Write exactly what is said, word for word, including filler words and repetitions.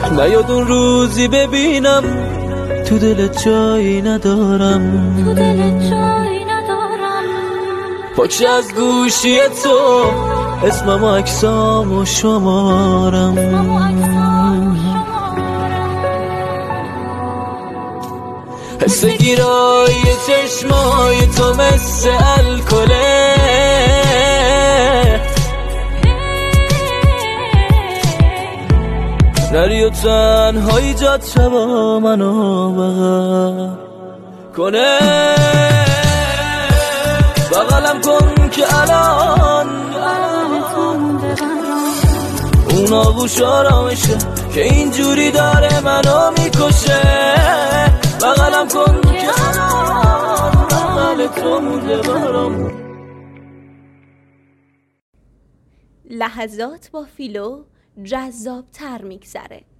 نیاد اون روزی ببینم تو دلت جایی ندارم، تو دلت جایی ندارم. پاچه از گوشی تو اسمم و عکسام و شمارم، حس گیرای چشمای تو مثل الکله، نری و تنهایی جاد شبا منو بغل کنه. بغلم کن که الان اون آغوش آرامشه که اینجوری داره منو میکشه. بغلم کن که الان بغل تو مونده برام. لحظات با فیلو جذاب تر میگذره.